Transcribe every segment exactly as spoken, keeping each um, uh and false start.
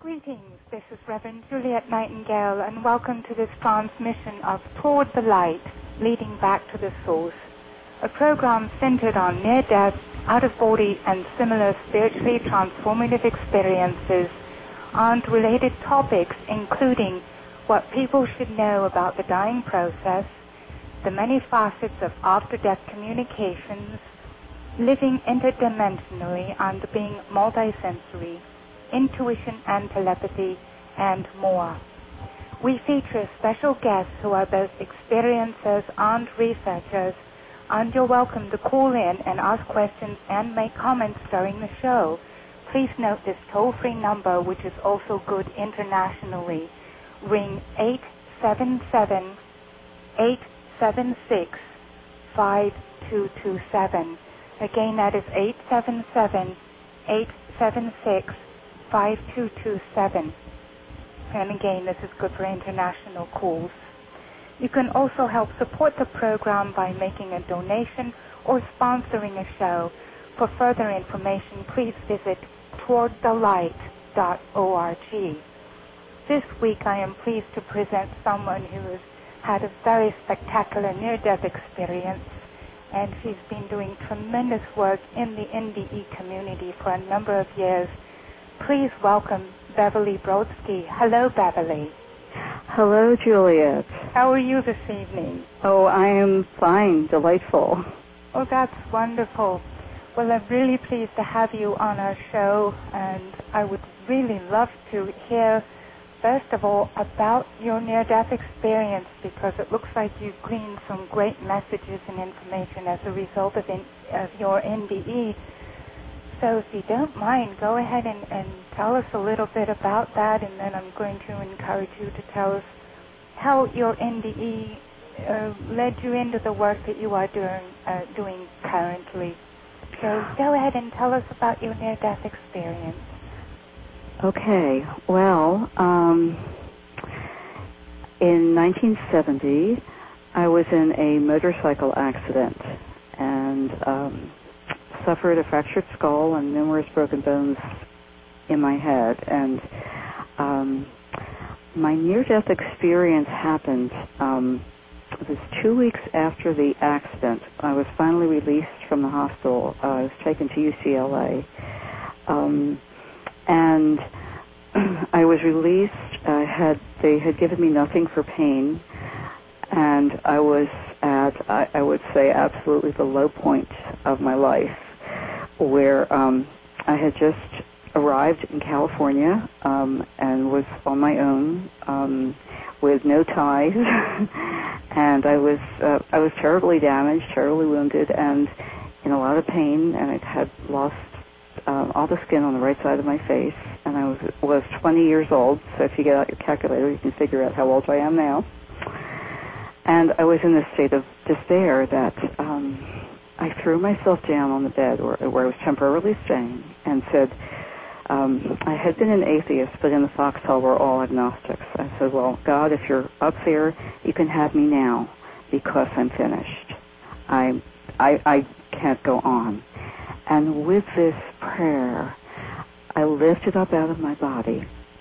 Greetings, this is Reverend Juliet Nightingale, and welcome to this transmission of Toward the Light, Leading Back to the Source, a program centered on near-death, out-of-body, and similar spiritually transformative experiences and related topics, including what people should know about the dying process, the many facets of after-death communications, living interdimensionally and being multisensory, intuition and telepathy, and more. We feature special guests who are both experiencers and researchers, and you're welcome to call in and ask questions and make comments during the show. Please note this toll-free number, which is also good internationally. Ring eight seven seven, eight seven six, five two two seven. Again, that is eight seven seven, eight seven six, five two two seven. And again, this is good for international calls. You can also help support the program by making a donation or sponsoring a show. For further information, please visit toward the light dot org. This week I am pleased to present someone who has had a very spectacular near-death experience, and she's been doing tremendous work in the N D E community for a number of years. Please welcome Beverly Brodsky. Hello, Beverly. Hello, Juliet. How are you this evening? Oh, I am fine, delightful. Oh, that's wonderful. Well, I'm really pleased to have you on our show, and I would really love to hear, first of all, about your near-death experience, because it looks like you've gleaned some great messages and information as a result of, in, of your N D E. So if you don't mind, go ahead and, and tell us a little bit about that, and then I'm going to encourage you to tell us how your N D E uh, led you into the work that you are doing, uh, doing currently. So go ahead and tell us about your near-death experience. Okay, well, um, in nineteen seventy, I was in a motorcycle accident and um, suffered a fractured skull and numerous broken bones in my head. And um, my near-death experience happened, um, it was two weeks after the accident. I was finally released from the hospital. Uh, I was taken to U C L A. Um, and I was released. I had they had given me nothing for pain, and I was at, I, I would say, absolutely the low point of my life, where um, I had just arrived in California um, and was on my own um, with no ties, and I was uh, I was terribly damaged, terribly wounded, and in a lot of pain, and I had lost um, all the skin on the right side of my face, and I was was twenty years old. So if you get out your calculator, you can figure out how old I am now. And I was in this state of despair that um, I threw myself down on the bed where, where I was temporarily staying and said, um, I had been an atheist, but in the foxhole we're all agnostics. I said, well, God, if you're up there, you can have me now because I'm finished. I, I, I can't go on. And with this prayer, I lifted up out of my body,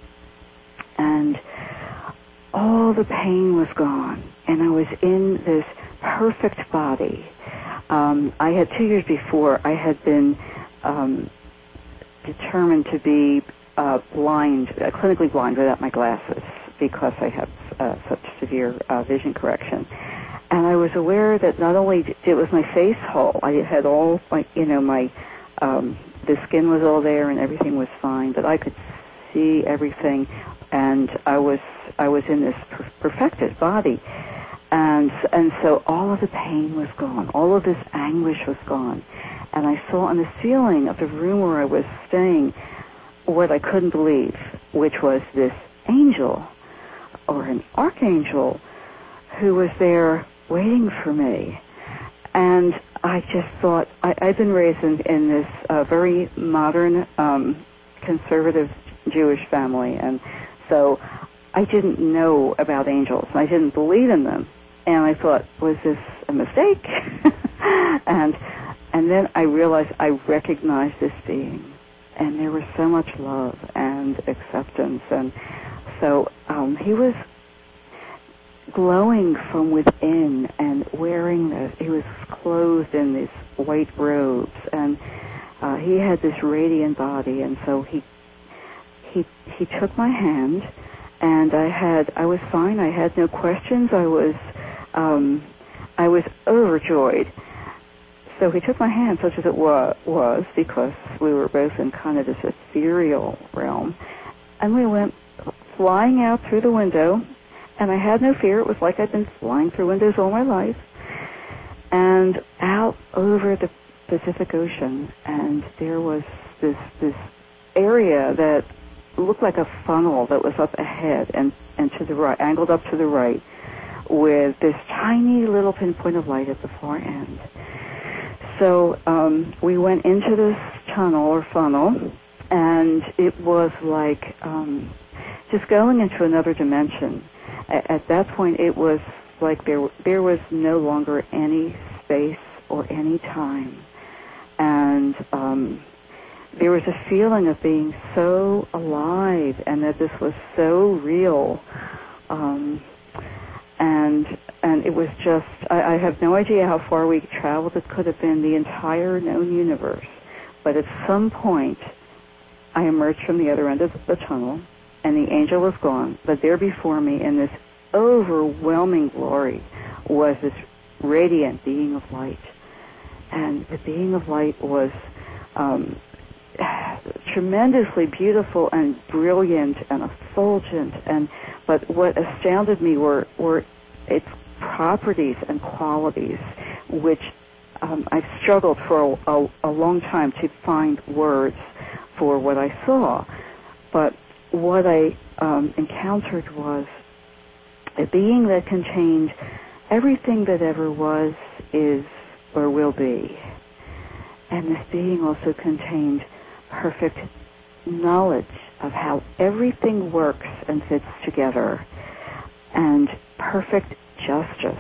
and all the pain was gone, and I was in this perfect body. Um, I had two years before, I had been um, determined to be uh, blind, uh, clinically blind without my glasses, because I had uh, such severe uh, vision correction. And I was aware that not only did, it was my face whole, I had all my, you know, my, um, the skin was all there and everything was fine, but I could see everything, and I was, I was in this per- perfected body. And, and so all of the pain was gone, all of this anguish was gone. And I saw on the ceiling of the room where I was staying what I couldn't believe, which was this angel, or an archangel, who was there waiting for me. And I just thought, I, I've been raised in, in this uh, very modern, um, conservative Jewish family, and so I didn't know about angels, and I didn't believe in them. And I thought, was this a mistake? and and then I realized I recognized this being. and there was so much love and acceptance. And so um, he was glowing from within and wearing this. He was clothed in these white robes, and uh, he had this radiant body. And so he he he took my hand, and I had I was fine. I had no questions. I was um, I was overjoyed. So he took my hand, such as it wa- was, because we were both in kind of this ethereal realm, and we went flying out through the window. And I had no fear. It was like I'd been flying through windows all my life. And out over the Pacific Ocean, and there was this this area that looked like a funnel that was up ahead and, and to the right, angled up to the right, with this tiny little pinpoint of light at the far end. So um, we went into this tunnel or funnel, and it was like um, just going into another dimension. At that point, it was like there there was no longer any space or any time. And um, there was a feeling of being so alive and that this was so real. Um, and and it was just, I, I have no idea how far we traveled. It could have been the entire known universe. But at some point, I emerged from the other end of the tunnel, and the angel was gone, but there before me in this overwhelming glory was this radiant being of light. And the being of light was um, tremendously beautiful and brilliant and effulgent, and but what astounded me were, were its properties and qualities, which um, I struggled for a, a, a long time to find words for what I saw. But what I um, encountered was a being that contained everything that ever was, is, or will be. And this being also contained perfect knowledge of how everything works and fits together, and perfect justice.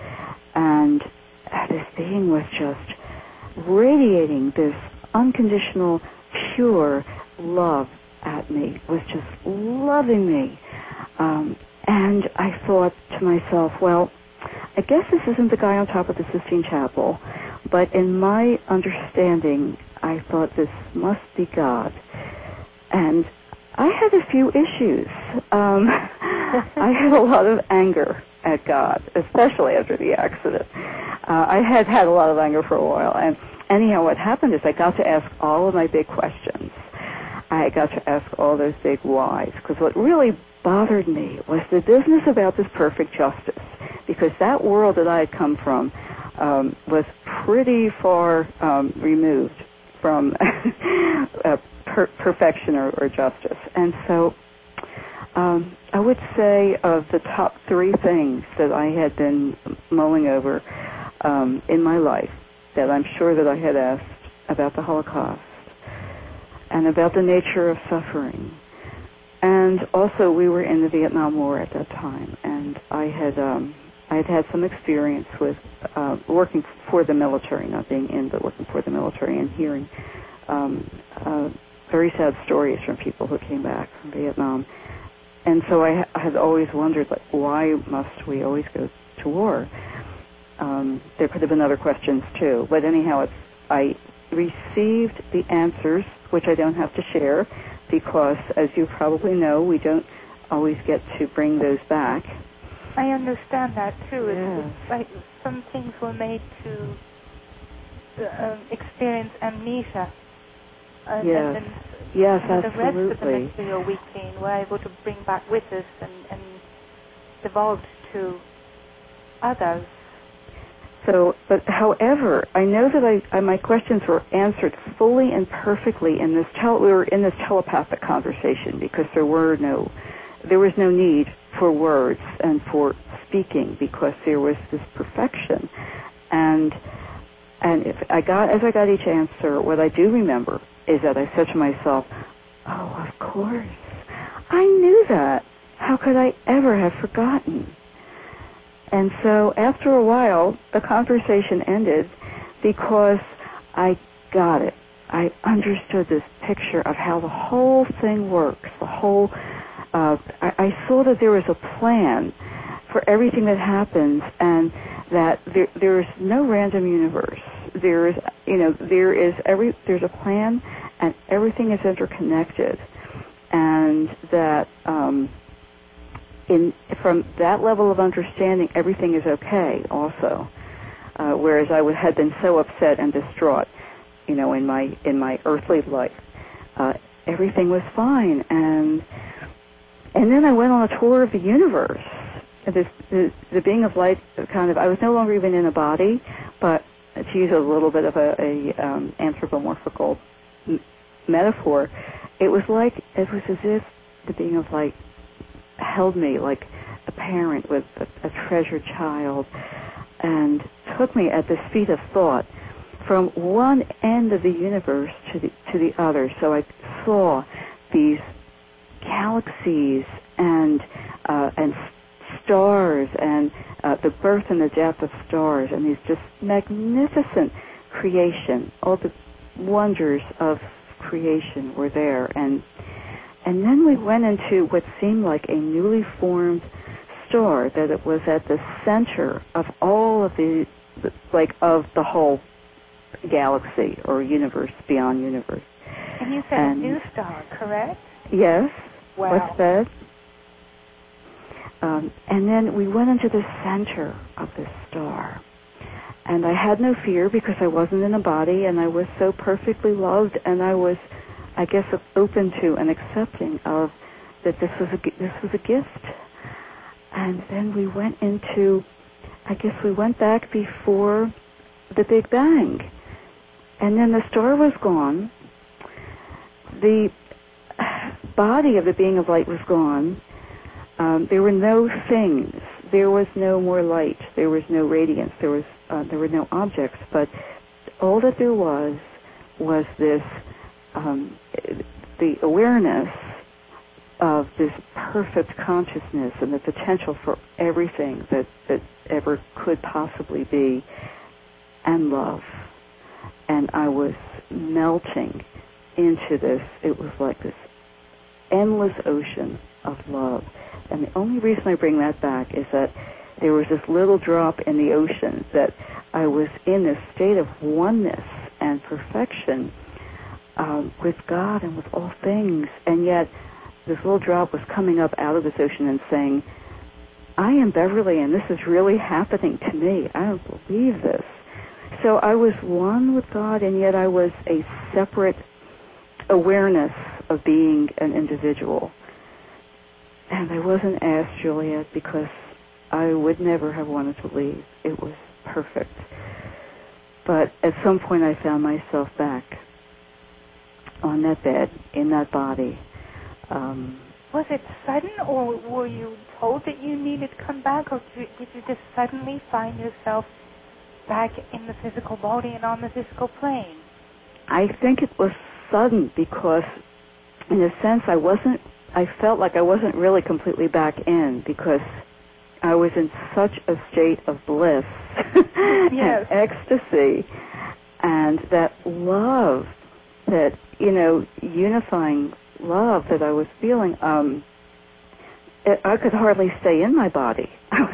And this being was just radiating this unconditional, pure love at me, was just loving me. Um, and I thought to myself, well, I guess this isn't the guy on top of the Sistine Chapel, but in my understanding, I thought this must be God. And I had a few issues. Um, I had a lot of anger at God, especially after the accident. Uh, I had had a lot of anger for a while. And anyhow, what happened is I got to ask all of my big questions. I got to ask all those big whys, because what really bothered me was the business about this perfect justice, because that world that I had come from um, was pretty far um, removed from uh, per- perfection or, or justice. And so um, I would say of the top three things that I had been mulling over um, in my life, that I'm sure that I had asked about the Holocaust, and about the nature of suffering. And also, we were in the Vietnam War at that time, and I had um, I had had some experience with uh, working for the military, not being in, but working for the military, and hearing um, uh, very sad stories from people who came back from Vietnam. And so I, I had always wondered, like, why must we always go to war? Um, there could have been other questions too, but anyhow, it's, I received the answers, which I don't have to share, because, as you probably know, we don't always get to bring those back. I understand that too. Yeah. It's, it's like some things were made to uh, experience amnesia. And, yes. and then yes, the absolutely. rest of the material we clean we're able to bring back with us and, and divulge to others. So, but however, I know that I, I my questions were answered fully and perfectly in this tel- we were in this telepathic conversation, because there were no there was no need for words and for speaking, because there was this perfection. And and if I got as I got each answer, what I do remember is that I said to myself, "Oh, of course, I knew that. How could I ever have forgotten?" And so after a while, the conversation ended because I got it. I understood this picture of how the whole thing works. The whole, uh, I, I saw that there was a plan for everything that happens, and that there, there is no random universe. There is, you know, there is every, there's a plan, and everything is interconnected, and that um, in from that level of understanding, everything is okay. Also, uh, whereas I would, had been so upset and distraught, you know, in my in my earthly life, uh, everything was fine, and and then I went on a tour of the universe. This, the, the being of light, kind of, I was no longer even in a body, but to use a little bit of a, a um, anthropomorphical m- metaphor, it was like, it was as if the being of light held me like a parent with a, a treasured child, and took me at the speed of thought from one end of the universe to the to the other. So I saw these galaxies and uh, and stars, and uh, the birth and the death of stars, and these just magnificent creation. All the wonders of creation were there, and and then we went into what seemed like a newly formed star, that it was at the center of all of the, like, of the whole galaxy or universe beyond universe. And you said and, a new star, correct? Yes. Wow. What's that? Um, and then we went into the center of this star. And I had no fear because I wasn't in a body, and I was so perfectly loved, and I was, I guess, open to and accepting of that this was a, this was a gift. And then we went into, I guess we went back before the Big Bang. And then the star was gone. The body of the being of light was gone. Um, there were no things. There was no more light. There was no radiance. There was uh, there were no objects. But all that there was was this um, the awareness of this perfect consciousness and the potential for everything that, that ever could possibly be, and love. And I was melting into this. It was like this endless ocean of love. And the only reason I bring that back is that there was this little drop in the ocean, that I was in this state of oneness and perfection um, with God and with all things, and yet this little drop was coming up out of this ocean and saying, I am Beverly, and this is really happening to me. I don't believe this. So I was one with God, and yet I was a separate awareness of being an individual. And I wasn't asked, Juliet, because I would never have wanted to leave. It was perfect. But at some point I found myself back on that bed, in that body. Um, was it sudden, or were you told that you needed to come back, or did you just suddenly find yourself back in the physical body and on the physical plane? I think it was sudden because, in a sense, I wasn't, I felt like I wasn't really completely back in, because I was in such a state of bliss yes. and ecstasy, and that love, that, you know, unifying love that I was feeling, um, it, I could hardly stay in my body.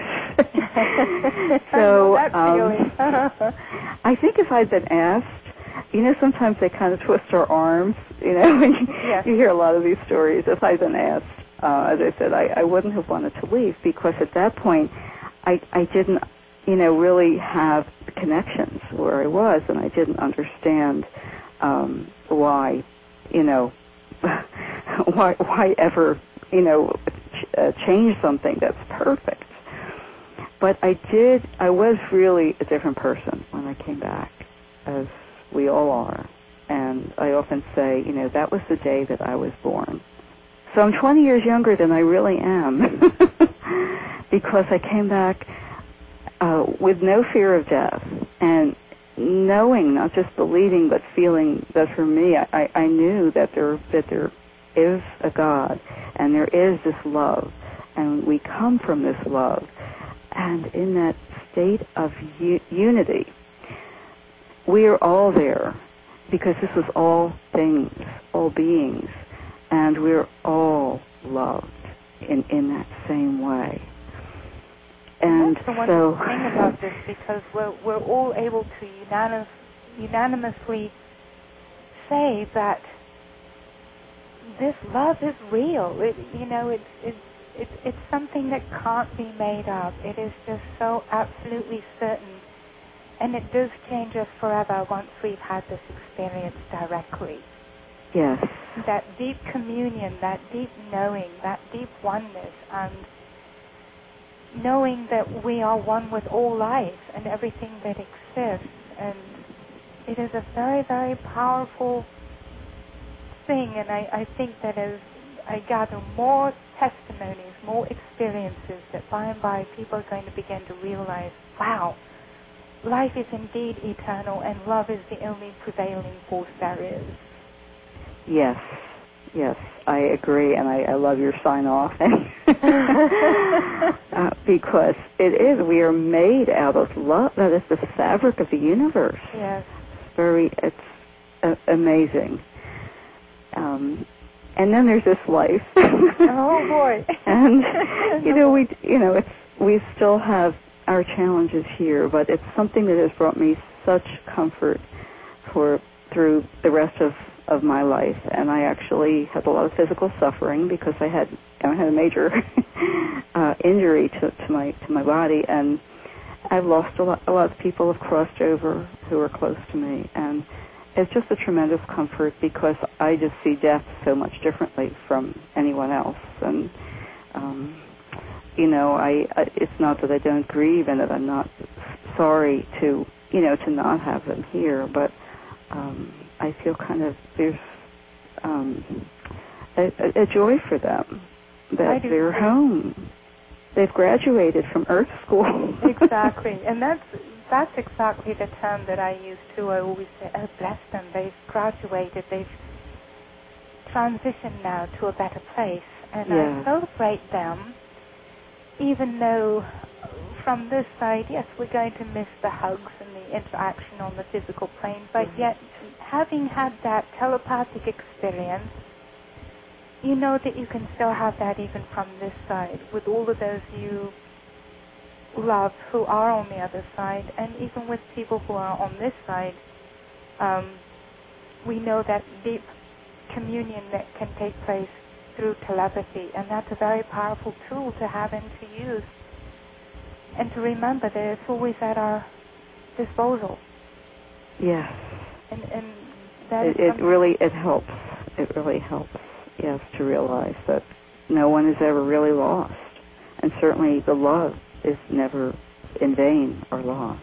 so um, I think if I'd been asked, you know, sometimes they kind of twist our arms, you know, when you, yes. you hear a lot of these stories. If I'd been asked, uh, as I said, I, I wouldn't have wanted to leave, because at that point I, I didn't, you know, really have connections where I was, and I didn't understand um, why, you know, why why ever, you know, ch- uh, change something that's perfect. But I did, I was really a different person when I came back, as we all are. And I often say, you know, that was the day that I was born. So I'm twenty years younger than I really am, because I came back uh, with no fear of death, and knowing, not just believing, but feeling that for me, I, I knew that there that there is a God, and there is this love, and we come from this love. And in that state of u- unity, we are all there. because this was all things, all beings, and we're all loved in, in that same way. And that's the so, wonderful thing about this, because we're, we're all able to unanimous, unanimously say that this love is real. It, you know, it's, it's, it's, it's something that can't be made up. It is just so absolutely certain. And it does change us forever once we've had this experience directly. yes. That deep communion, that deep knowing, that deep oneness, and knowing that we are one with all life and everything that exists. And it is a very, very powerful thing. And I, I think that as I gather more testimonies, more experiences, that by and by people are going to begin to realize, wow, life is indeed eternal, and love is the only prevailing force there is. Yes, yes, I agree, and I, I love your sign-off. uh, because it is, we are made out of love. That is the fabric of the universe. Yes. It's very, it's uh, amazing. Um, and then there's this life. Oh, boy. And, you know, we, you know, it's, we still have our challenges here, but it's something that has brought me such comfort for through the rest of, of my life. And I actually had a lot of physical suffering because I had I had a major uh, injury to, to my to my body, and I've lost a lot. A lot of people have crossed over who are close to me, and it's just a tremendous comfort because I just see death so much differently from anyone else. And um, you know, I, I it's not that I don't grieve and that I'm not sorry to you know to not have them here, but um, I feel kind of there's um, a, a joy for them that they're too. Home. They've graduated from Earth School. Exactly, and that's that's exactly the term that I use too. I always say, "Oh, bless them! They've graduated. They've transitioned now to a better place," and yeah. I celebrate them. Even though from this side, yes, we're going to miss the hugs and the interaction on the physical plane, but mm-hmm. yet having had that telepathic experience, you know that you can still have that even from this side with all of those you love who are on the other side, and even with people who are on this side, um, we know that deep communion that can take place through telepathy, and that's a very powerful tool to have and to use, and to remember that it's always at our disposal. Yes. And, and that it, is it really it helps. It really helps. Yes, to realize that no one is ever really lost, and certainly the love is never in vain or lost.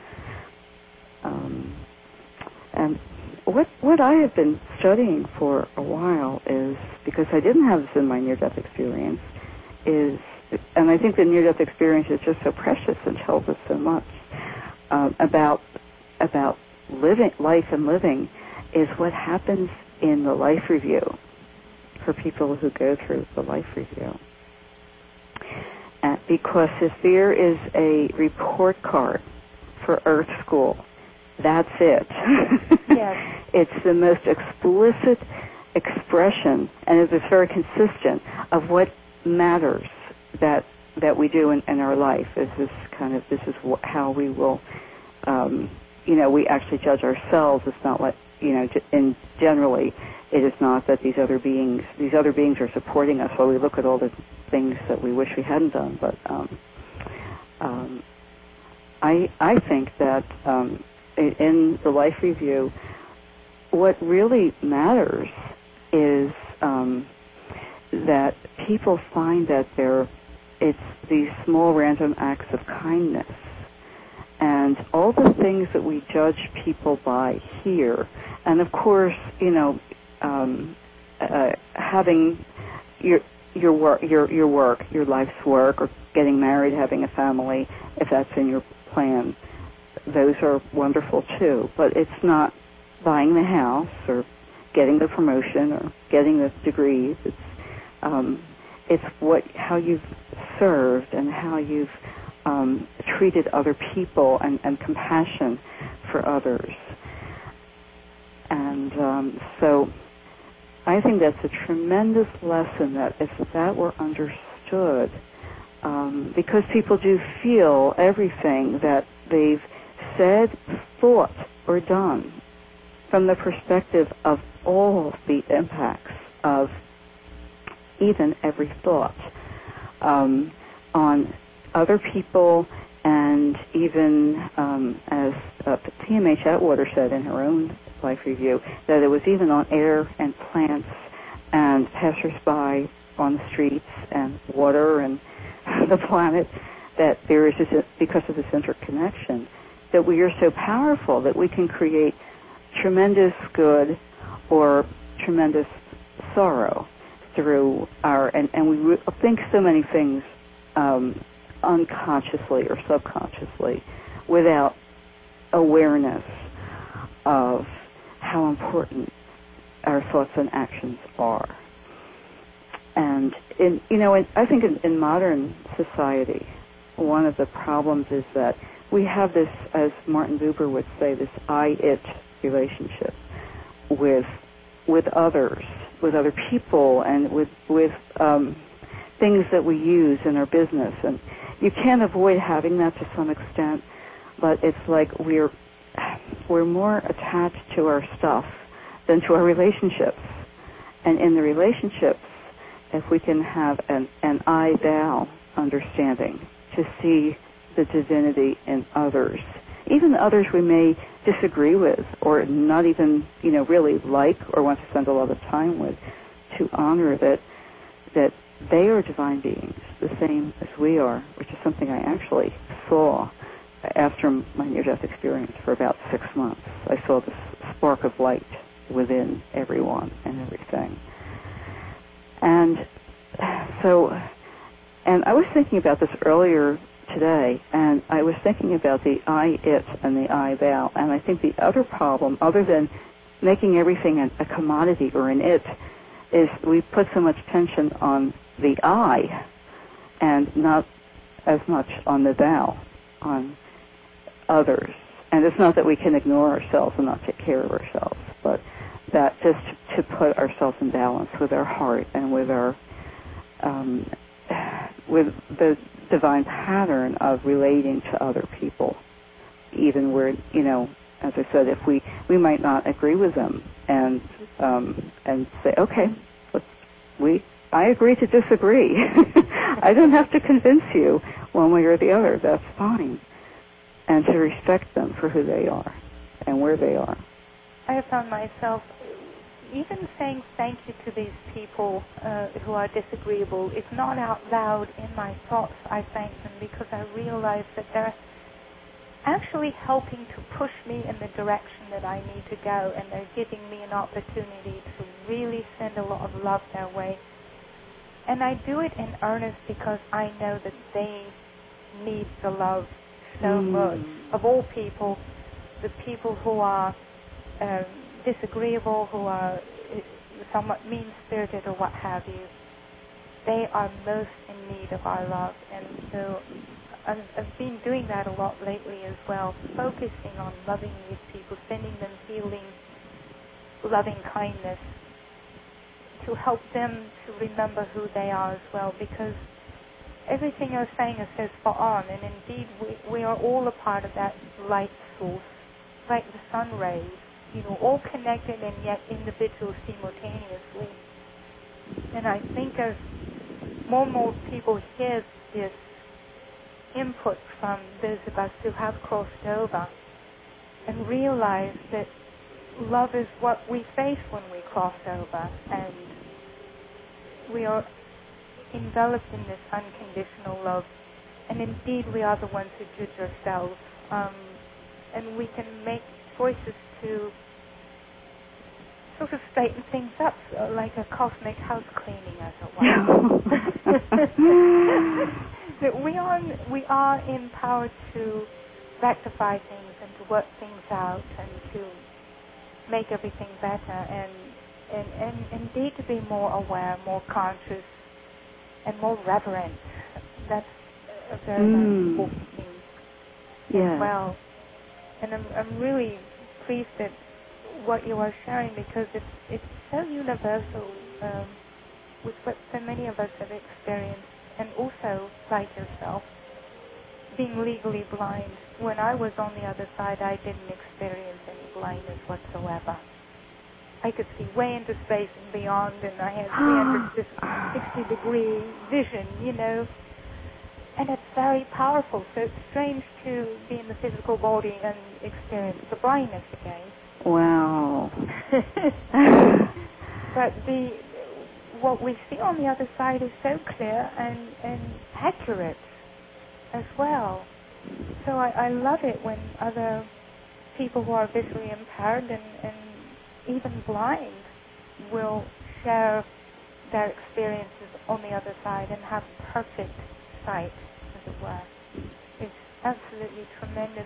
Um, and what what I have been studying for a while is, because I didn't have this in my near-death experience, is, and I think the near-death experience is just so precious and tells us so much um, about about living life and living, is what happens in the life review for people who go through the life review. Uh, because if there is a report card for Earth School, that's it. Yes. It's the most explicit expression, and it's very consistent, of what matters that that we do in, in our life. Is this kind of, this is wh- how we will, um, you know, we actually judge ourselves. It's not like, you know, and generally, it is not that these other beings, these other beings are supporting us while we look at all the things that we wish we hadn't done. But um, um, I I think that um, in the life review, what really matters is um, that people find that they're, it's these small random acts of kindness. And all the things that we judge people by here, and of course, you know, um, uh, having your your work, your your work, your life's work, or getting married, having a family, if that's in your plan, those are wonderful too. But it's not buying the house or getting the promotion or getting the degrees. It's um, it's what how you've served and how you've Um, treated other people, and, and compassion for others. And um, so I think that's a tremendous lesson that if that were understood, um, because people do feel everything that they've said, thought, or done from the perspective of all the impacts of even every thought um, on other people, and even um, as uh, T M H Atwater said in her own life review, that it was even on air and plants and passersby on the streets and water and the planet, that there is this, because of this interconnection, that we are so powerful that we can create tremendous good or tremendous sorrow through our, and, and we re- think so many things um, unconsciously or subconsciously without awareness of how important our thoughts and actions are. And in, you know, in, I think in, in modern society, one of the problems is that we have this, as Martin Buber would say, this I-it relationship with with others, with other people, and with with um, things that we use in our business. And you can't avoid having that to some extent, but it's like we're we're more attached to our stuff than to our relationships. And in the relationships, if we can have an, an I-thou understanding to see the divinity in others, even others we may disagree with or not even, you know, really like or want to spend a lot of time with, to honor that that they are divine beings, the same as we are, which is something I actually saw after my near-death experience for about six months. I saw this spark of light within everyone and everything. And so, and I was thinking about this earlier today, and I was thinking about the I-it and the I-thou, and I think the other problem, other than making everything a, a commodity or an it, is we put so much tension on the I and not as much on the thou, on others. And it's not that we can ignore ourselves and not take care of ourselves, but that just to put ourselves in balance with our heart and with our um, with the divine pattern of relating to other people, even where, you know, as I said, if we, we might not agree with them, and um, and say, okay, let's, we I agree to disagree. I don't have to convince you one way or the other. That's fine, and to respect them for who they are and where they are. I have found myself even saying thank you to these people uh, who are disagreeable. It's not out loud in my thoughts. I thank them because I realize that they're actually helping to push me in the direction that I need to go, and they're giving me an opportunity to really send a lot of love their way. And I do it in earnest because I know that they need the love so mm. much. Of all people, the people who are um, disagreeable, who are somewhat mean-spirited or what have you, they are most in need of our love. And so I've, I've been doing that a lot lately as well, focusing on loving these people, sending them healing, loving kindness, to help them to remember who they are as well, because everything you're saying is so spot on, and indeed we, we are all a part of that light source, like the sun rays, you know, all connected and yet individual simultaneously. And I think as more and more people hear this input from those of us who have crossed over and realize that love is what we face when we cross over, and we are enveloped in this unconditional love, and indeed we are the ones who judge ourselves, um, and we can make choices to sort of straighten things up, so like a cosmic house cleaning, as it were. That we are we are empowered to rectify things and to work things out and to make everything better, and and, and indeed to be more aware, more conscious, and more reverent. That's a very mm. important thing yeah. as well. And I'm I'm really pleased that what you are sharing because it's it's so universal um, with what so many of us have experienced, and also, like yourself, being legally blind. When I was on the other side, I didn't experience any blindness whatsoever. I could see way into space and beyond, and I had three hundred sixty degree vision, you know. And it's very powerful. So it's strange to be in the physical body and experience the blindness again. Wow. But the what we see on the other side is so clear and, and accurate as well. So I, I love it when other people who are visually impaired and, and even blind will share their experiences on the other side and have perfect sight, as it were. It's absolutely tremendous.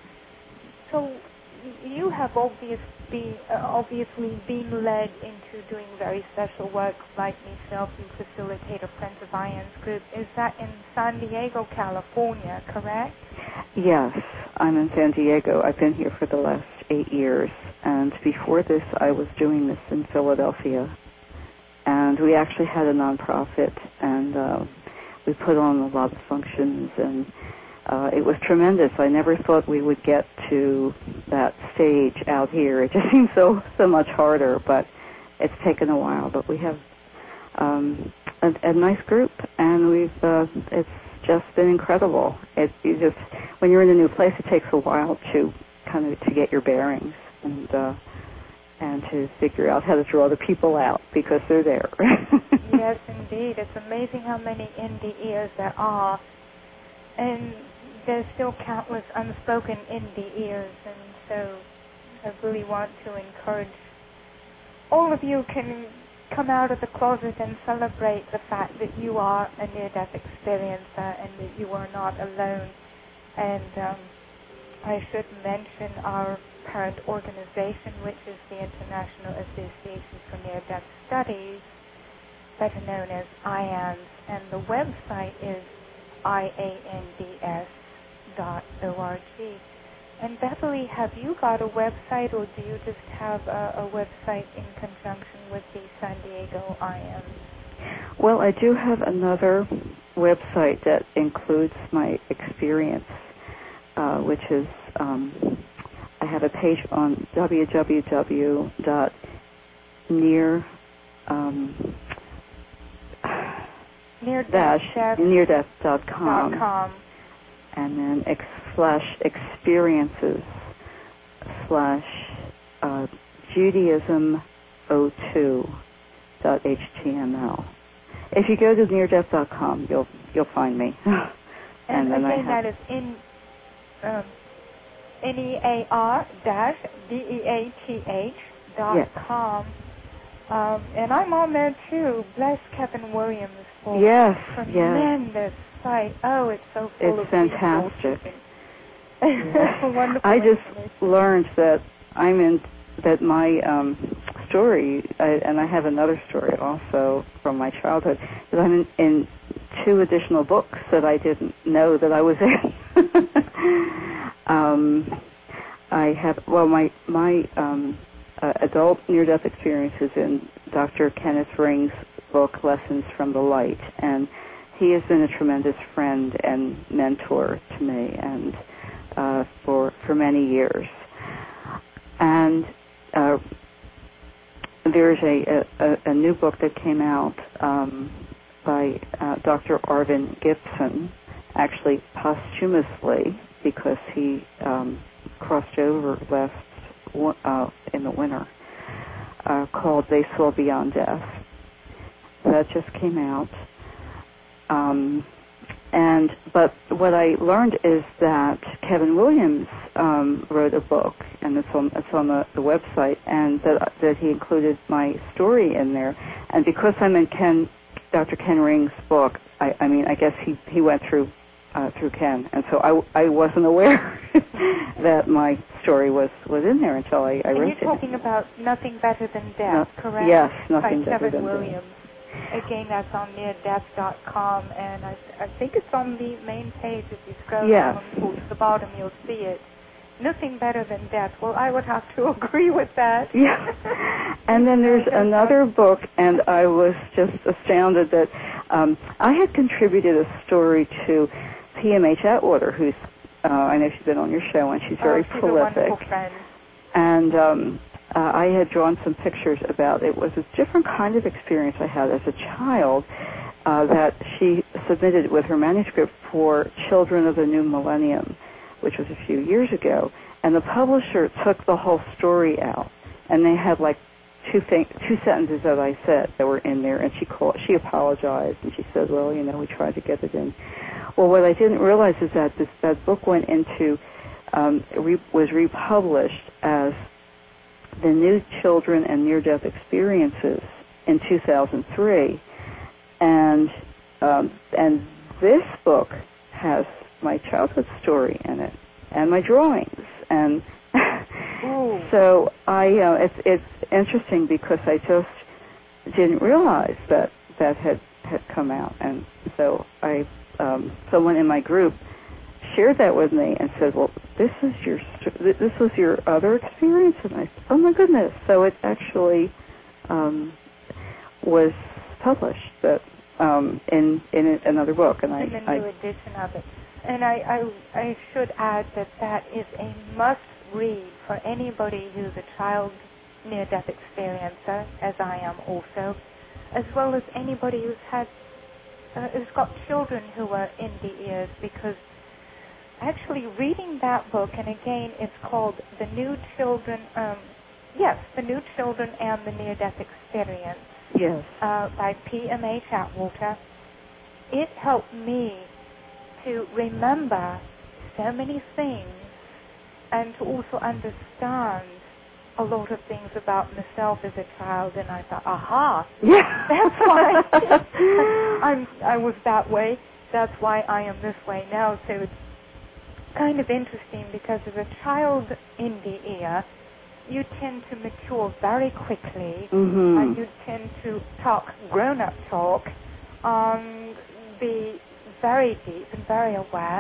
So you have obviously, uh, obviously been led into doing very special work like myself and Facilitator Friends of Ions Group. Is that in San Diego, California, correct? Yes, I'm in San Diego. I've been here for the last eight years. And before this, I was doing this in Philadelphia. And we actually had a nonprofit, and uh, we put on a lot of functions, and uh, it was tremendous. I never thought we would get to that stage out here. It just seems so so much harder, but it's taken a while. But we have um, a, a nice group, and we've uh, it's just been incredible. It you just when you're in a new place, it takes a while to kind of to get your bearings and uh, and to figure out how to draw the people out because they're there. Yes, indeed. It's amazing how many N D Eers there are, and there's still countless unspoken N D Eers, and so I really want to encourage all of you can come out of the closet and celebrate the fact that you are a near-death experiencer and that you are not alone. And um, I should mention our parent organization, which is the International Association for Near-Death Studies, better known as I A N D S, and the website is I A N D S dot org. And Beverly, have you got a website, or do you just have a, a website in conjunction with the San Diego I A N D S? Well, I do have another website that includes my experience, uh, which is um, I have a page on w w w dot near um, near-death dot com, and then ex- slash experiences slash uh, Judaism oh two dot h t m l. If you go to near death dot com, you'll you'll find me. and, and then again, I have that is in um, N E A R dash D E A T H dot yes. com. Um, and I'm on there too. Bless Kevin Williams for yes, tremendous yes. site. Oh, it's so full it's of fantastic. Wonderful. I just learned that I'm in that my um, story, I, and I have another story also from my childhood, that I'm in, in two additional books that I didn't know that I was in. um, I have well, my my. Um, Uh, adult near-death experiences in Doctor Kenneth Ring's book, Lessons from the Light. And he has been a tremendous friend and mentor to me and uh, for for many years. And uh, there's a, a, a new book that came out um, by uh, Doctor Arvin Gibson, actually posthumously, because he um, crossed over last Uh, in the winter, uh, called They Saw Beyond Death. That just came out. Um, and but what I learned is that Kevin Williams um, wrote a book, and it's on it's on the, the website, and that that he included my story in there. And because I'm in Ken, Doctor Ken Ring's book, I, I mean, I guess he he went through. Uh, through Ken, and so I, I wasn't aware that my story was, was in there until I, I and wrote it. And you're talking about Nothing Better Than Death, no, correct? Yes, Nothing By Better Kevin Than Williams. Death. Again, that's on near death dot com, and I, I think it's on the main page. If you scroll yes. down towards the bottom, you'll see it. nothing better than death. Well, I would have to agree with that. Yeah. And then there's another book, and I was just astounded that um, I had contributed a story to P M H Atwater, who's, uh, I know she's been on your show, and she's very oh, she's prolific. A wonderful friend. And um, uh, I had drawn some pictures about it. It was a different kind of experience I had as a child uh, that she submitted with her manuscript for Children of the New Millennium, which was a few years ago. And the publisher took the whole story out, and they had like two thing, two sentences that I said that were in there, and she called, she apologized, and she said, well, you know, we tried to get it in. Well, what I didn't realize is that this, that book went into, um, re, was republished as The New Children and Near-Death Experiences in two thousand three, and um, and this book has my childhood story in it and my drawings, and so I uh, it's it's interesting because I just didn't realize that that had had come out, and so I um, someone in my group shared that with me and said, well, this is your this was your other experience, and I said, oh my goodness. So it actually um, was published, but um, in in another book, and I in a new I, edition of it. And I, I I should add that that is a must read for anybody who's a child near-death experiencer, as I am also, as well as anybody who's had uh, who's got children who are in the ears, because actually reading that book, and again it's called The New Children, um, yes, The New Children and the Near-Death Experience, yes, uh, by P M H Atwater, it helped me to remember so many things and to also understand a lot of things about myself as a child, and I thought, aha, yeah. that's why I'm, I was that way, that's why I am this way now. So it's kind of interesting because as a child in the ear, you tend to mature very quickly, mm-hmm. and you tend to talk grown-up talk, um, be very deep and very aware.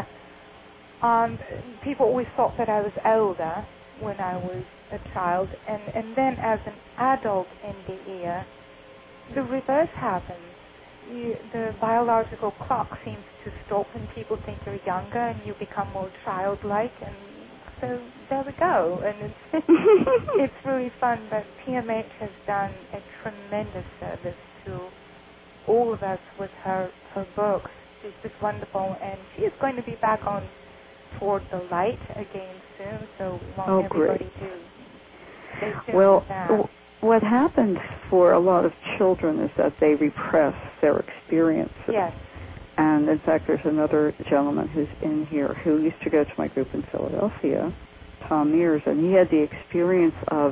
Um, people always thought that I was older when I was a child, and, and then as an adult in the ear, the reverse happens. You, the biological clock seems to stop, and people think you're younger, and you become more childlike, and so there we go. And it's it's really fun. But P M H has done a tremendous service to all of us with her her books. She's just wonderful, and she is going to be back on Toward the Light again soon, so we want oh, everybody great. to stay tuned well, with that. W- what happens for a lot of children is that they repress their experiences. Yes. And in fact, there's another gentleman who's in here who used to go to my group in Philadelphia, Tom Mears, and he had the experience of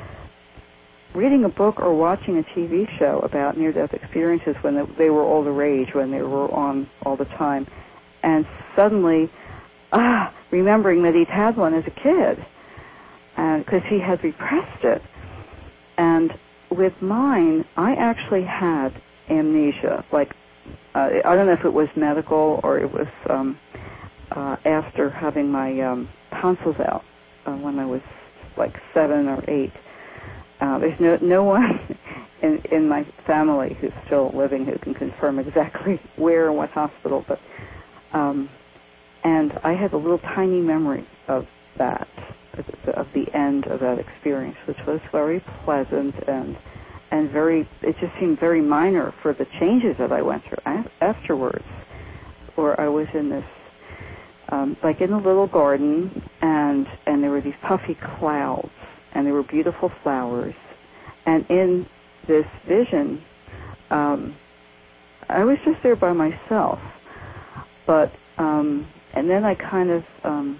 reading a book or watching a T V show about near-death experiences when they were all the rage, when they were on all the time, and suddenly, ah, remembering that he'd had one as a kid, and because he had repressed it. And with mine, I actually had amnesia. Like, uh, I don't know if it was medical or it was um, uh, after having my um, tonsils out uh, when I was like seven or eight. Uh, there's no no one in in my family who's still living who can confirm exactly where and what hospital, but um, and I had a little tiny memory of that, of the end of that experience, which was very pleasant and and very, it just seemed very minor for the changes that I went through a- afterwards, where I was in this, um, like in a little garden, and and there were these puffy clouds, and there were beautiful flowers, and in this vision, um, I was just there by myself, but, um, and then I kind of um,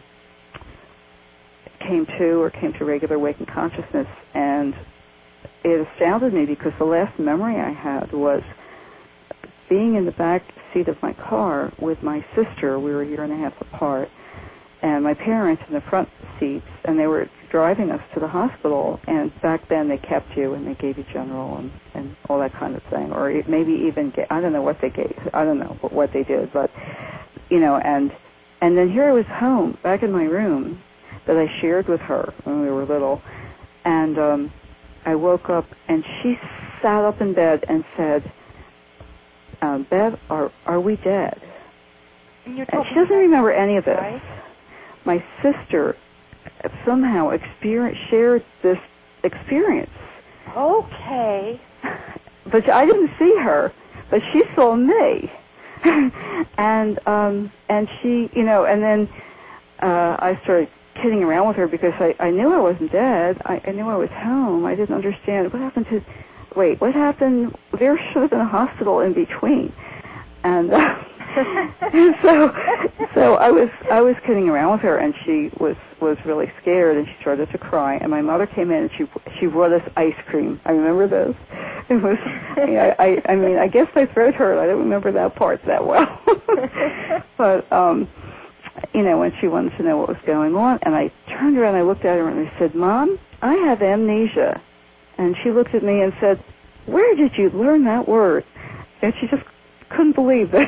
came to, or came to regular waking consciousness, and it astounded me because the last memory I had was being in the back seat of my car with my sister. We were a year and a half apart, and my parents in the front seats, and they were driving us to the hospital. And back then they kept you and they gave you General and, and all that kind of thing, or it maybe even get, I don't know what they gave. I don't know what, what they did, but you know, and and then here I was home, back in my room, that I shared with her when we were little. And um, I woke up, and she sat up in bed and said, uh, Bev, are, are we dead? And, you're and she doesn't remember any of this. Right? My sister somehow experience, shared this experience. Okay. But I didn't see her, but she saw me. and um, and she, you know, and then uh, I started kidding around with her because I, I knew I wasn't dead. I, I knew I was home. I didn't understand what happened to. Wait, what happened? There should have been a hospital in between. And uh, so, so I was I was kidding around with her, and she was was really scared, and she started to cry. And my mother came in, and she she brought us ice cream. I remember this. It was I I, I mean I guess my throat hurt. I don't remember that part that well. But um, you know, when she wanted to know what was going on, and I turned around, I looked at her, and I said, "Mom, I have amnesia." And she looked at me and said, "Where did you learn that word?" And she just couldn't believe it.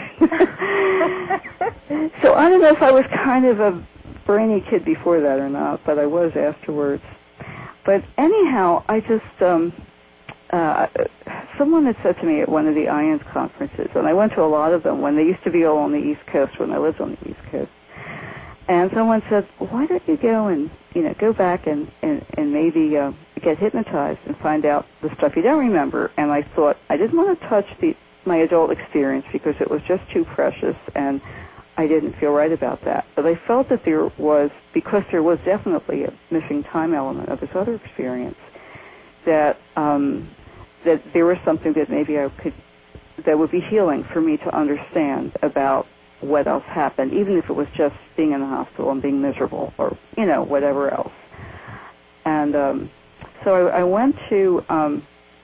So I don't know if I was kind of a brainy kid before that or not, but I was afterwards. But anyhow, I just, um, uh, someone had said to me at one of the I A N S conferences, and I went to a lot of them when they used to be all on the East Coast, when I lived on the East Coast. And someone said, why don't you go and, you know, go back and, and, and maybe uh, get hypnotized and find out the stuff you don't remember. And I thought, I didn't want to touch the my adult experience because it was just too precious, and I didn't feel right about that. But I felt that there was, because there was definitely a missing time element of this other experience, that um, that there was something that maybe I could, that would be healing for me to understand about what else happened, even if it was just being in the hospital and being miserable, or, you know, whatever else. And um, so I, I went to um,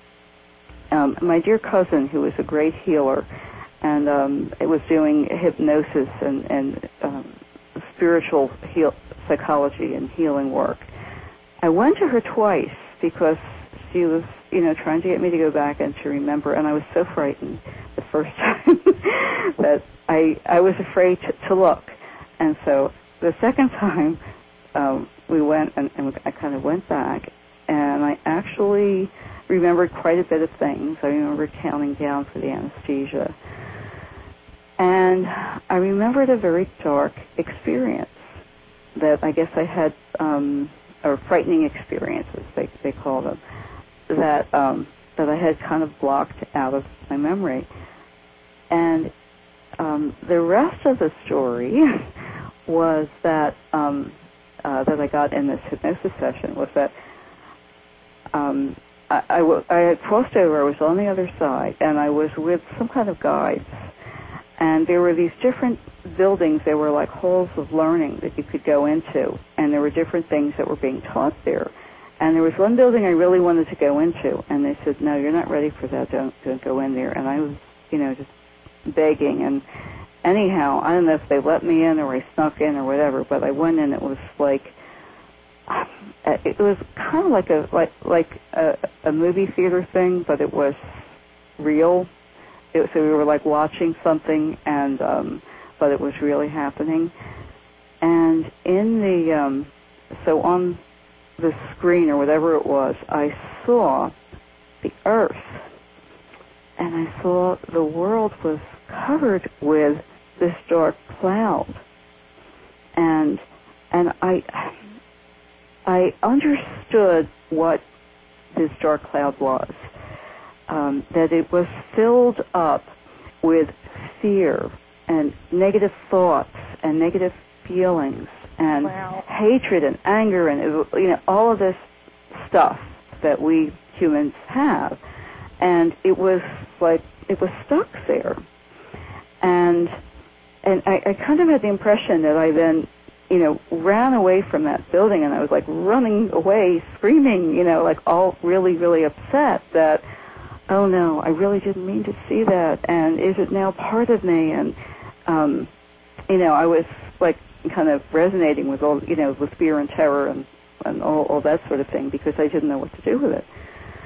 um, my dear cousin, who was a great healer, and um, it was doing hypnosis and, and um, spiritual heal- psychology and healing work. I went to her twice because she was, you know, trying to get me to go back and to remember, and I was so frightened the first time that I I was afraid to, to look. And so the second time um, we went, and, and I kind of went back, and I actually remembered quite a bit of things. I remember counting down for the anesthesia. And I remembered a very dark experience that I guess I had, um, or frightening experiences, they, they call them, that um, that I had kind of blocked out of my memory. And um, the rest of the story was that um, uh, that I got in this hypnosis session was that um, I, I, w- I had crossed over. I was on the other side, and I was with some kind of guides. And there were these different buildings. They were like halls of learning that you could go into, and there were different things that were being taught there. And there was one building I really wanted to go into, and they said, "No, you're not ready for that. Don't, don't go in there." And I was, you know, just begging. And anyhow, I don't know if they let me in or I snuck in or whatever, but I went in. It was like, it was kind of like a like like a, a movie theater thing, but it was real. It, so we were like watching something, and um, but it was really happening. And in the um, so on the screen or whatever it was, I saw the earth, and I saw the world was covered with this dark cloud, and and I I understood what this dark cloud was. Um, that it was filled up with fear and negative thoughts and negative feelings and wow. hatred and anger and, you know, all of this stuff that we humans have. And it was like, it was stuck there. And and I, I kind of had the impression that I then, you know, ran away from that building, and I was like running away, screaming, you know, like all really, really upset that, oh no, I really didn't mean to see that, and is it now part of me? And, um, you know, I was like kind of resonating with all, you know, with fear and terror and, and all, all that sort of thing, because I didn't know what to do with it.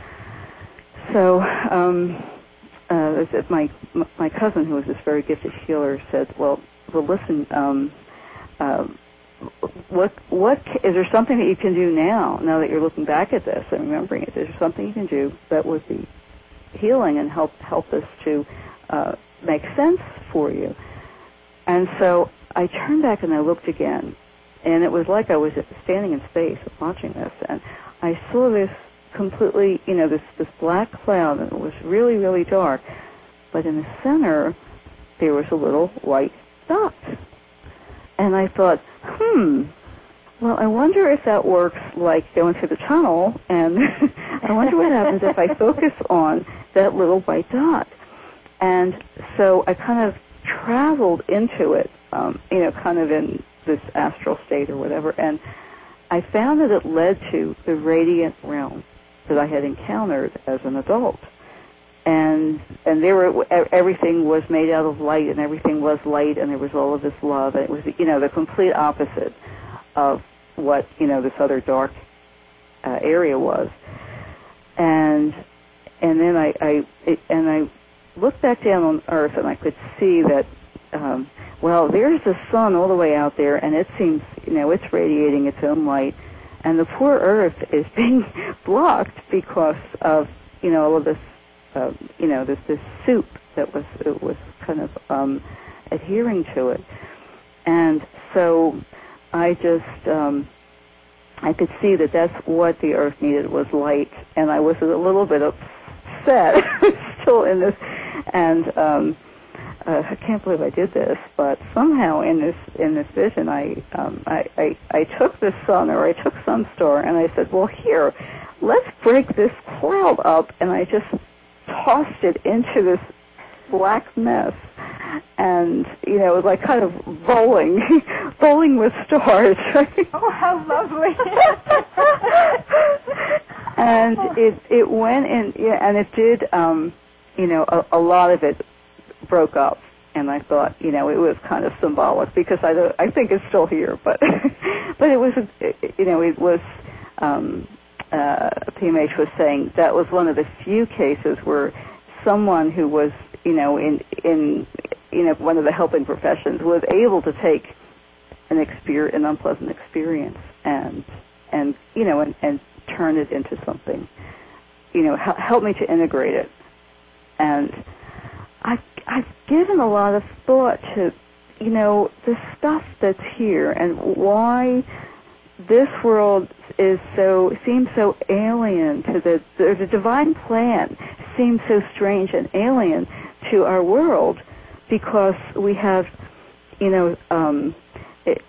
So, um, uh, my my cousin, who was this very gifted healer, said, well, well, listen, um, uh, what what is there something that you can do now? Now that you're looking back at this and remembering it, is there something you can do that would be healing and help help this to uh, make sense for you? And so I turned back and I looked again, and it was like I was standing in space watching this, and I saw this completely, you know, this this black cloud, and it was really really dark, but in the center there was a little white dot. And I thought, hmm, well, I wonder if that works like going through the tunnel, and I wonder what happens if I focus on that little white dot. And so I kind of traveled into it, um, you know, kind of in this astral state or whatever, and I found that it led to the radiant realm that I had encountered as an adult. And and there were, everything was made out of light, and everything was light, and there was all of this love, and it was, you know, the complete opposite of what, you know, this other dark uh, area was. And and then I, I it, and I looked back down on Earth, and I could see that, um, well, there's the sun all the way out there, and it seems, you know, it's radiating its own light, and the poor Earth is being blocked because of, you know, all of this. Uh, you know, this this soup that was it was kind of um, adhering to it, and so I just um, I could see that that's what the Earth needed, was light, and I was a little bit upset, still in this, and um, uh, I can't believe I did this, but somehow in this in this vision, I um, I, I I took the sun, or I took Sunstar, and I said, well, here, let's break this cloud up, and I just tossed it into this black mess, and, you know, it was like kind of bowling, bowling with stars. Oh, how lovely! And it it went in, yeah, and it did, um, you know, a, a lot of it broke up, and I thought, you know, it was kind of symbolic, because I don't, I think it's still here, but but it was, you know, it was. Um, Uh, P M H was saying that was one of the few cases where someone who was, you know, in in you know one of the helping professions was able to take an exper- an unpleasant experience and and you know and, and turn it into something, you know, help, help me to integrate it. And I've I've given a lot of thought to, you know, the stuff that's here and why this world is so seems so alien to the, the the divine plan seems so strange and alien to our world, because we have, you know, um, it,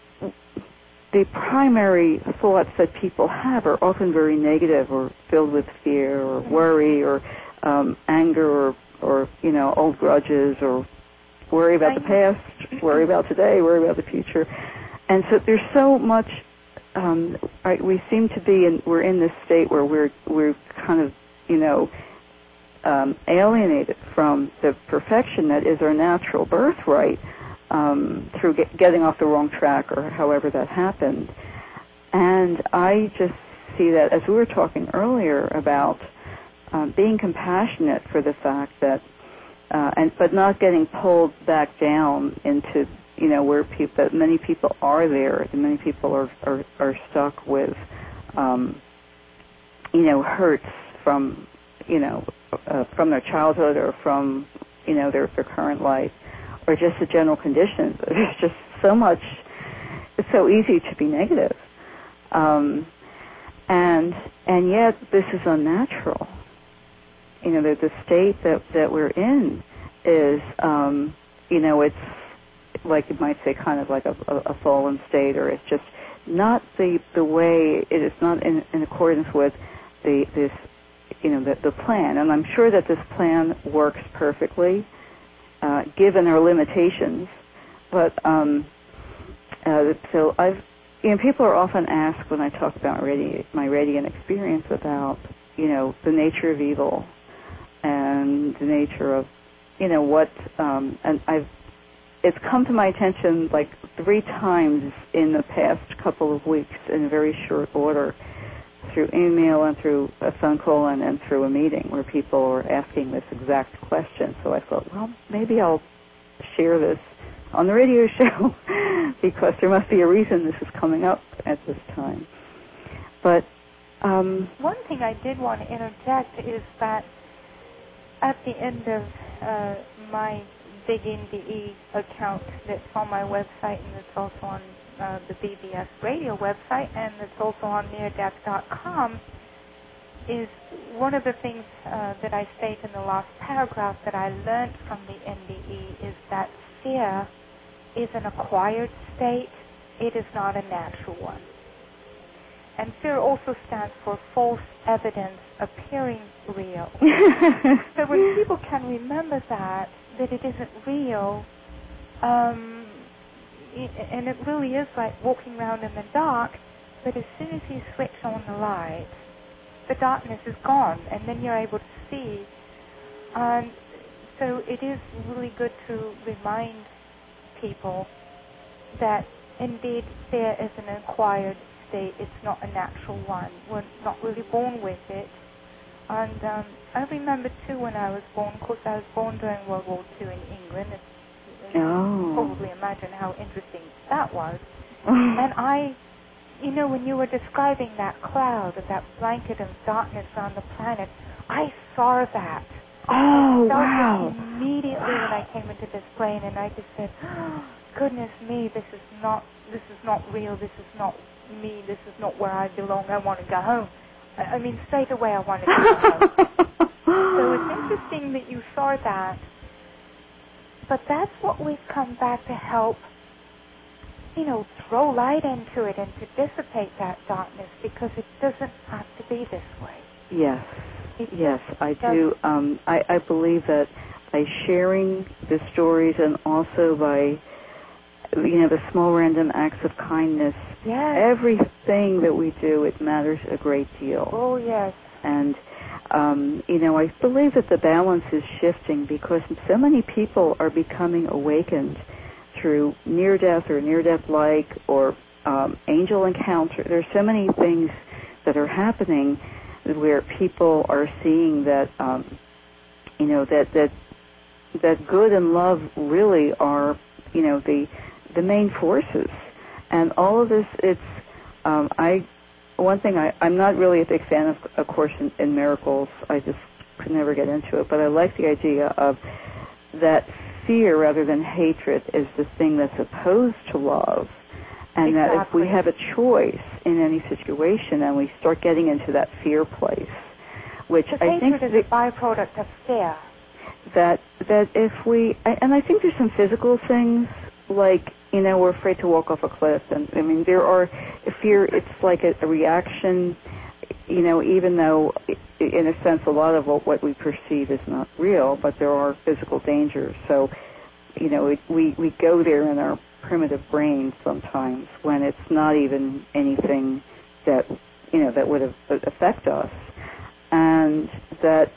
the primary thoughts that people have are often very negative or filled with fear or worry or um, anger or or you know old grudges or worry about the past, worry about today, worry about the future, and so there's so much. Um, right, we seem to be in, we're in this state where we're we're kind of, you know, um, alienated from the perfection that is our natural birthright um, through get, getting off the wrong track or however that happened. And I just see that, as we were talking earlier about um, being compassionate for the fact that, uh, and but not getting pulled back down into, you know, where people, that many people are there, and many people are are, are stuck with, um, you know, hurts from, you know, uh, from their childhood or from, you know, their, their current life, or just the general conditions. There's just so much. It's so easy to be negative, um, and and yet this is unnatural. You know, the, the state that that we're in is, um, you know, it's. Like you might say, kind of like a, a, a fallen state, or it's just not the the way, it is not in, in accordance with the this, you know, the, the plan. And I'm sure that this plan works perfectly, uh, given our limitations. But um, uh, so I've, you know, people are often asked when I talk about radi- my radiant experience about, you know, the nature of evil and the nature of, you know, what, um, and I've. It's come to my attention like three times in the past couple of weeks in a very short order, through email and through a phone call and, and through a meeting, where people are asking this exact question. So I thought, well, maybe I'll share this on the radio show because there must be a reason this is coming up at this time. But um, one thing I did want to interject is that at the end of uh, my Big N D E account that's on my website, and it's also on uh, the B B S radio website, and it's also on near death dot com, is one of the things uh, that I state in the last paragraph that I learned from the N D E is that fear is an acquired state. It is not a natural one. And fear also stands for false evidence appearing real. So when people can remember that, that it isn't real, um, it, and it really is like walking around in the dark, but as soon as you switch on the light, the darkness is gone, and then you're able to see. And so it is really good to remind people that indeed fear is an acquired state. It's not a natural one. We're not really born with it. And um, I remember too when I was born, of course I was born during World War Two in England. It's, you oh. probably imagine how interesting that was. And I, you know, when you were describing that cloud, of that blanket of darkness around the planet, I saw that. Oh, I felt wow. it immediately when I came into this plane, and I just said, oh, goodness me, this is not, this is not real, this is not me, this is not where I belong, I want to go home. I, I mean, straight away I wanted to go home. So it's interesting that you saw that, but that's what we've come back to help, you know, throw light into it and to dissipate that darkness, because it doesn't have to be this way. Yes, it yes, I do. Um, I, I believe that by sharing the stories and also by, you know, the small random acts of kindness, yes. everything that we do, it matters a great deal. Oh, yes. And, um, you know, I believe that the balance is shifting because so many people are becoming awakened through near-death or near-death-like or um, angel encounter. There's so many things that are happening where people are seeing that, um, you know, that, that that good and love really are, you know, the the main forces. And all of this, it's, um, I, one thing, I, I'm not really a big fan of A Course in, in Miracles. I just could never get into it. But I like the idea of that fear rather than hatred is the thing that's opposed to love. And exactly. that if we have a choice in any situation and we start getting into that fear place, which I think hatred is a byproduct of fear. That that if we, and I think there's some physical things, like, you know, we're afraid to walk off a cliff. And, I mean, there are, fear, it's like a, a reaction, you know, even though, in a sense, a lot of what we perceive is not real, but there are physical dangers. So, you know, it, we, we go there in our primitive brain sometimes when it's not even anything that, you know, that would affect us. And that,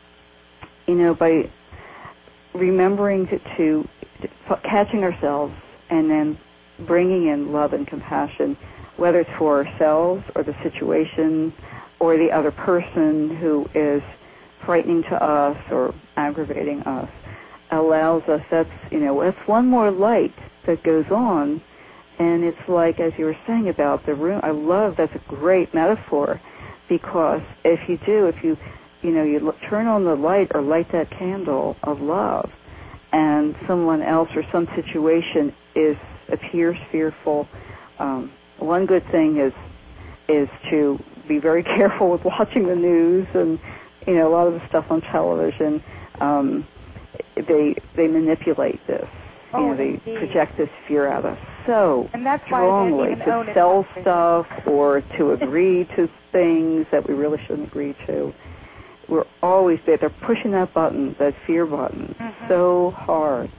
you know, by remembering to, to, to catching ourselves and then bringing in love and compassion, whether it's for ourselves or the situation or the other person who is frightening to us or aggravating us, allows us, that's, you know, that's one more light that goes on. And it's like, as you were saying about the room, I love, that's a great metaphor, because if you do, if you, you know, you look, turn on the light or light that candle of love, and someone else or some situation is appears fearful, um, one good thing is is to be very careful with watching the news and, you know, a lot of the stuff on television. Um, they they manipulate this. Oh, you know, they indeed. project this fear at us so and that's strongly why to sell stuff or to agree to things that we really shouldn't agree to. We're always there. They're pushing that button, that fear button, mm-hmm. so hard.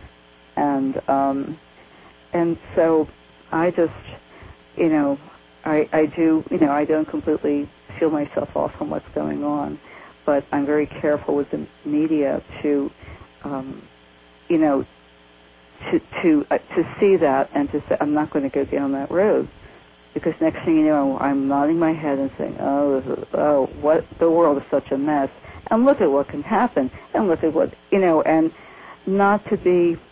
And um, and so I just, you know, I, I do, you know, I don't completely seal myself off from what's going on, but I'm very careful with the media to, um, you know, to to uh, to see that and to say, I'm not going to go down that road. Because next thing you know, I'm nodding my head and saying, oh, this is, oh, what, the world is such a mess. And look at what can happen. And look at what, you know, and not to be,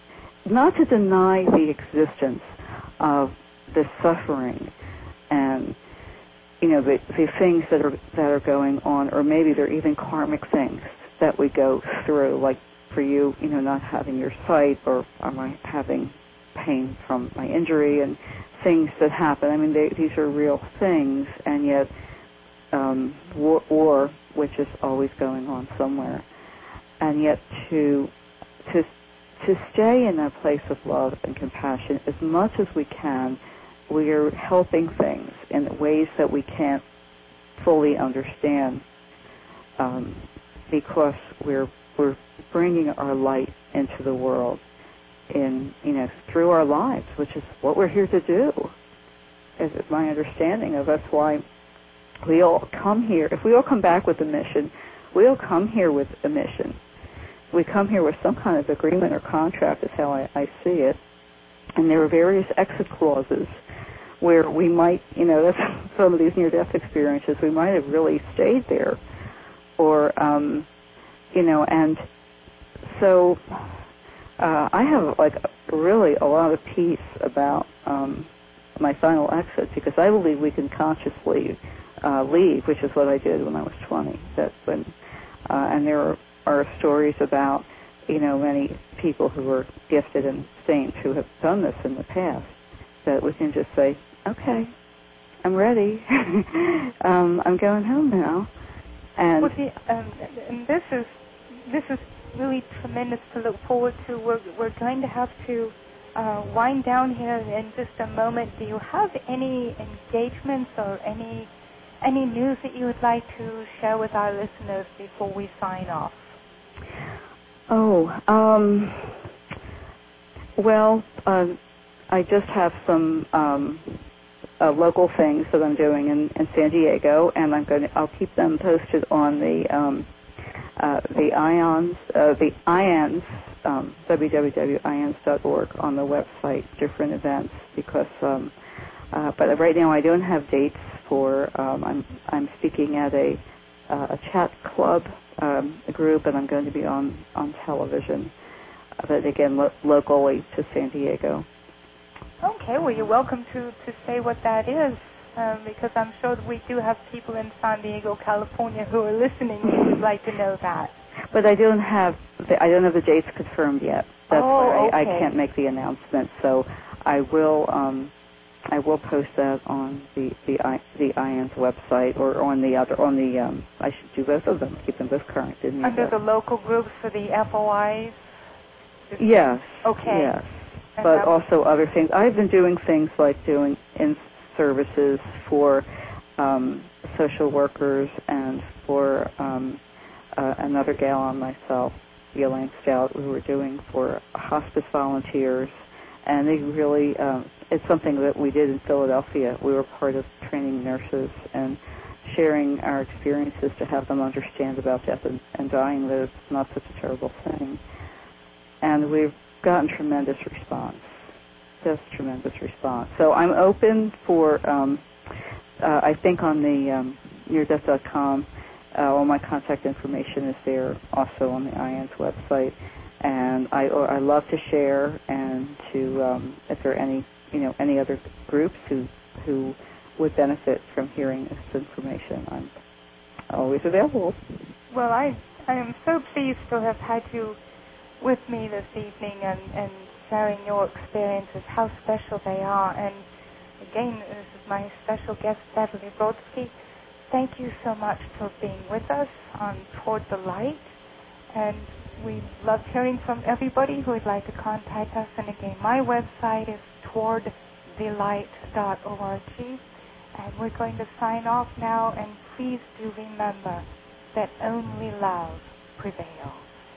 not to deny the existence of the suffering and, you know, the, the things that are that are going on, or maybe they're even karmic things that we go through, like for you, you know, not having your sight, or am I having pain from my injury, and things that happen. I mean, they, these are real things, and yet um, war, war, which is always going on somewhere, and yet to to to stay in that place of love and compassion as much as we can. We are helping things in ways that we can't fully understand, um, because we're we're bringing our light into the world in, you know, through our lives, which is what we're here to do. Is my understanding of that's why we all come here. If we all come back with a mission, we all come here with a mission. We come here with some kind of agreement or contract, is how I, I see it. And there are various exit clauses where we might, you know, that's some of these near-death experiences, we might have really stayed there. Or, um, you know, and so uh, I have, like, really a lot of peace about um, my final exit, because I believe we can consciously uh, leave, which is what I did when I was twenty. That when, uh, and there are, are stories about, you know, many people who are gifted and saints who have done this in the past, that we can just say, okay, I'm ready. um, I'm going home now. And, well, see, um, and this is this is really tremendous to look forward to. We're we're going to have to uh, wind down here in just a moment. Do you have any engagements or any any news that you would like to share with our listeners before we sign off? Oh, um, well, uh, I just have some um, uh, local things that I'm doing in, in San Diego, and I'm going to, I'll keep them posted on the um, uh, the IONS, uh, the IONS, um, w w w dot ions dot org on the website, different events, because, um, uh, but right now I don't have dates for, um, I'm, I'm speaking at a, uh, a chat club um, a group, and I'm going to be on, on television, uh, but again, lo- locally to San Diego. Okay, well, you're welcome to, to say what that is, um, because I'm sure that we do have people in San Diego, California, who are listening who would like to know that. But I don't have the, I don't have the dates confirmed yet. That's oh, why I, okay. I can't make the announcement. So I will um, I will post that on the the the IONS website, or on the other on the um, I should do both of them, keep them both current. Didn't Under the local groups for the F O Is. Yes. Okay. Yes. But also other things. I've been doing things like doing in services for um, social workers and for um, uh, another gal and myself, Elaine Stout, we were doing for hospice volunteers. And they really, um, it's something that we did in Philadelphia. We were part of training nurses and sharing our experiences to have them understand about death and, and dying, that it's not such a terrible thing. And we've gotten tremendous response, just tremendous response. So I'm open for, um, uh, I think on the um, near death dot com, uh, all my contact information is there, also on the IONS website. And I, I love to share, and to, um, if there are any, you know, any other groups who who would benefit from hearing this information, I'm always available. Well, I I am so pleased to have had you with me this evening, and, and sharing your experiences, how special they are. And again, this is my special guest, Beverly Brodsky. Thank you so much for being with us on Toward the Light. And we love hearing from everybody who would like to contact us. And again, my website is toward the light dot org. And we're going to sign off now. And please do remember that only love prevails.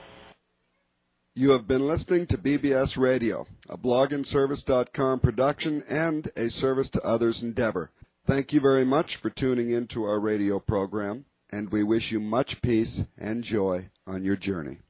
You have been listening to B B S Radio, a blog and service dot com production and a service to others endeavor. Thank you very much for tuning in to our radio program, and we wish you much peace and joy on your journey.